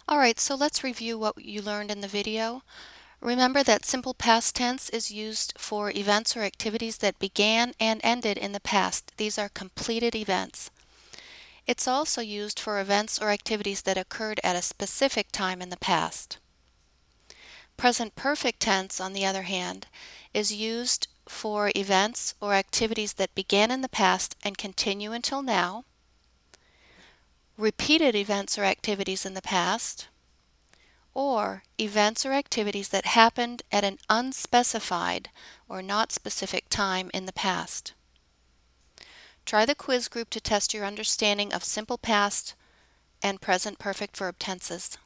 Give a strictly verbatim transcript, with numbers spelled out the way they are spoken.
Alright, so let's review what you learned in the video. Remember that simple past tense is used for events or activities that began and ended in the past. These are completed events. It's also used for events or activities that occurred at a specific time in the past. Present perfect tense, on the other hand, is used for events or activities that began in the past and continue until now, repeated events or activities in the past, or events or activities that happened at an unspecified or not specific time in the past. Try the quiz group to test your understanding of simple past and present perfect verb tenses.